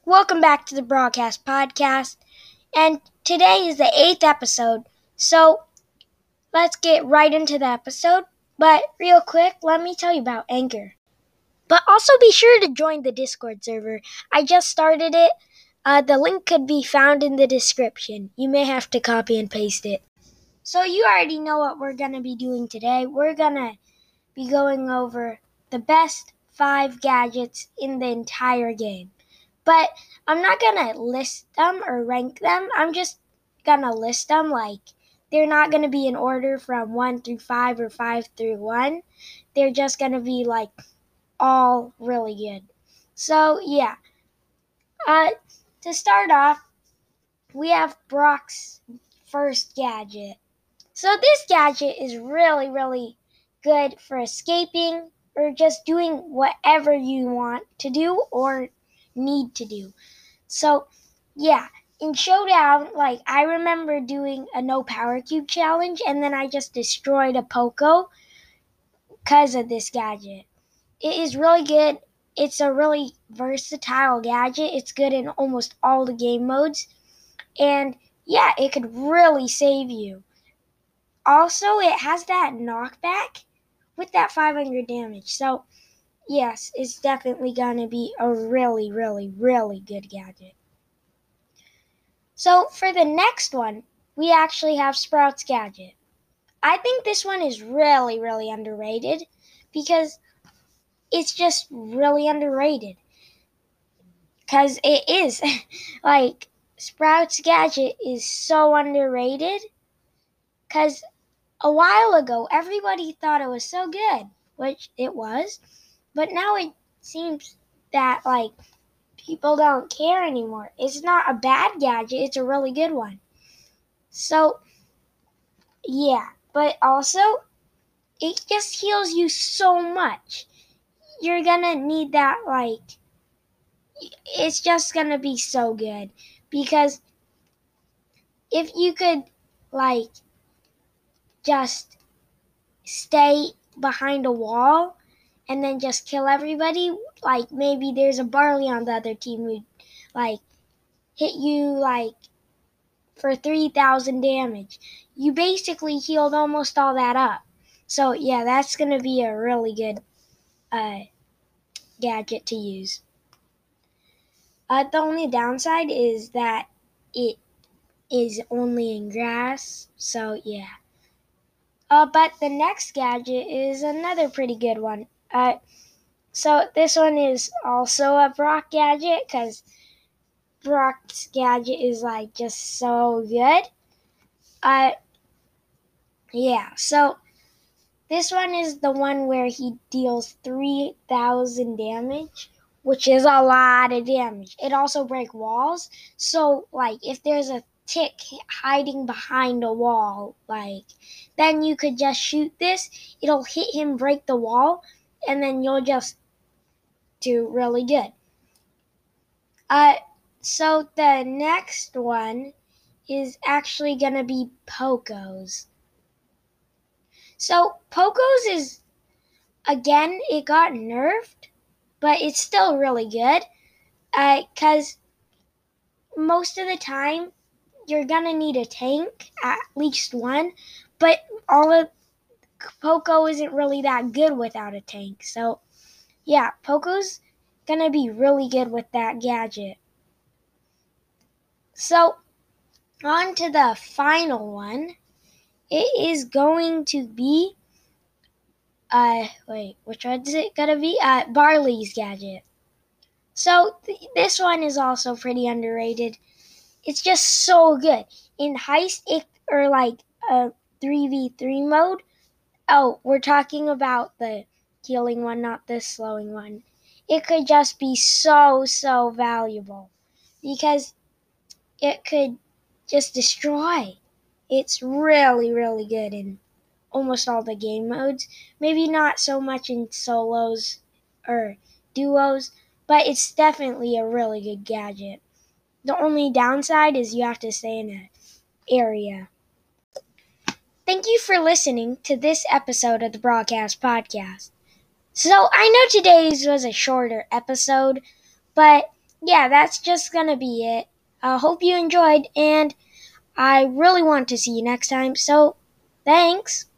Welcome back to the Broadcast Podcast, and today is the 8th episode, so let's get right into the episode. But real quick, let me tell you about Anchor. But also be sure to join the Discord server. I just started it. The link could be found in the description. You may have to copy and paste it. So you already know what we're going to be doing today. We're going to be going over the best 5 gadgets in the entire game. But I'm not going to list them or rank them. I'm just going to list them. Like, they're not going to be in order from 1 through 5 or 5 through 1. They're just going to be, like, all really good. So, yeah. To start off, we have Brock's first gadget. So this gadget is really, really good for escaping or just doing whatever you want to do or need to do. So, yeah, in Showdown, like, I remember doing a no power cube challenge, and then I just destroyed a Poco because of this gadget. It is really good. It's a really versatile gadget. It's good in almost all the game modes. And, yeah, it could really save you. Also, it has that knockback with that 500 damage. So, yes, it's definitely going to be a really, really, really good gadget. So for the next one, we actually have Sprout's gadget. I think this one is really, really underrated because it's just really underrated. Because it is. Like, Sprout's gadget is so underrated because a while ago, everybody thought it was so good, which it was. But now it seems that, like, people don't care anymore. It's not a bad gadget, it's a really good one. So, yeah, but also, it just heals you so much. You're gonna need that, like, it's just gonna be so good. Because if you could, like, just stay behind a wall and then just kill everybody, like, maybe there's a Barley on the other team who, like, hit you, like, for 3,000 damage. You basically healed almost all that up. So, yeah, that's going to be a really good gadget to use. The only downside is that it is only in grass. So, yeah. But the next gadget is another pretty good one. So this one is also a Brock gadget because Brock's gadget is, like, just so good. Yeah, so this one is the one where he deals 3,000 damage, which is a lot of damage. It also breaks walls, so, like, if there's a tick hiding behind a wall, like, then you could just shoot this. It'll hit him, break the wall, and then you'll just do really good. So the next one is actually gonna be Poco's. So Poco's is, again, it got nerfed, but it's still really good. Because most of the time, you're gonna need a tank, at least one, but all of Poco isn't really that good without a tank. So, yeah, Poco's gonna be really good with that gadget. So, on to the final one. It is going to be, which one is it gonna be? Barley's gadget. So this one is also pretty underrated. It's just so good. In heist, or like a 3v3 mode. Oh, we're talking about the healing one, not the slowing one. It could just be so, so valuable because it could just destroy. It's really, really good in almost all the game modes. Maybe not so much in solos or duos, but it's definitely a really good gadget. The only downside is you have to stay in an area. Thank you for listening to this episode of the Broadcast Podcast. So I know today's was a shorter episode, but yeah, that's just gonna be it. I hope you enjoyed, and I really want to see you next time. So, thanks.